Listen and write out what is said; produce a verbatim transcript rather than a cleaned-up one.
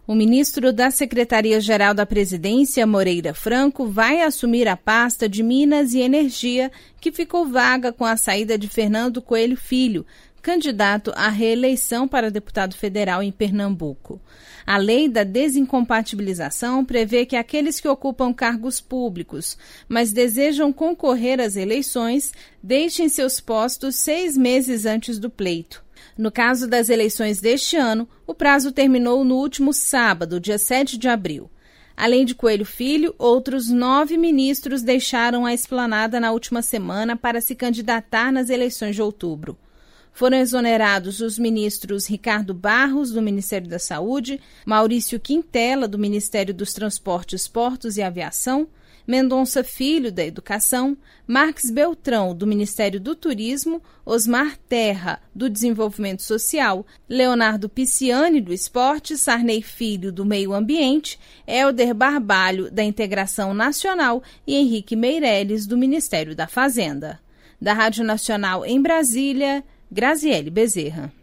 O ministro da Secretaria-Geral da Presidência, Moreira Franco, vai assumir a pasta de Minas e Energia, que ficou vaga com a saída de Fernando Coelho Filho, candidato à reeleição para deputado federal em Pernambuco. A lei da desincompatibilização prevê que aqueles que ocupam cargos públicos, mas desejam concorrer às eleições, deixem seus postos seis meses antes do pleito. No caso das eleições deste ano, o prazo terminou no último sábado, dia sete de abril. Além de Coelho Filho, outros nove ministros deixaram a esplanada na última semana para se candidatar nas eleições de outubro. Foram exonerados os ministros Ricardo Barros, do Ministério da Saúde, Maurício Quintela, do Ministério dos Transportes, Portos e Aviação, Mendonça Filho, da Educação, Marques Beltrão, do Ministério do Turismo, Osmar Terra, do Desenvolvimento Social, Leonardo Pisciani, do Esporte, Sarney Filho, do Meio Ambiente, Helder Barbalho, da Integração Nacional e Henrique Meirelles, do Ministério da Fazenda. Da Rádio Nacional em Brasília, Graziele Bezerra.